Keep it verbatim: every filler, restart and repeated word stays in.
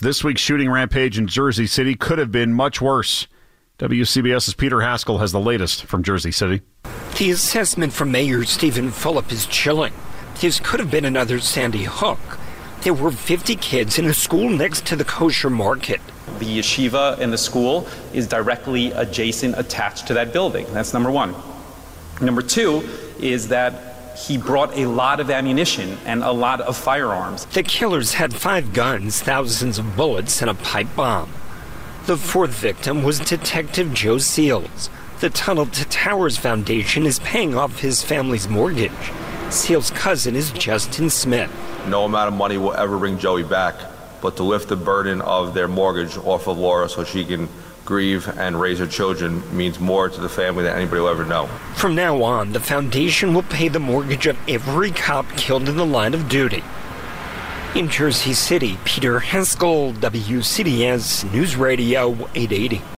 This week's shooting rampage in Jersey City could have been much worse. WCBS's Peter Haskell has the latest from Jersey City. The assessment from Mayor Stephen Fulop is chilling. This could have been another Sandy Hook. There were fifty kids in a school next to the kosher market. The yeshiva and the school is directly adjacent, attached to that building. That's number one. Number two is that he brought a lot of ammunition and a lot of firearms. The killers had five guns, thousands of bullets, and a pipe bomb. The fourth victim was Detective Joe Seals. The Tunnel to Towers Foundation is paying off his family's mortgage. Seals' cousin is Justin Smith. No amount of money will ever bring Joey back, but to lift the burden of their mortgage off of Laura so she can grieve and raise her children means more to the family than anybody will ever know. From now on, the foundation will pay the mortgage of every cop killed in the line of duty. In Jersey City, Peter Haskell, W C B S News Radio eight eighty.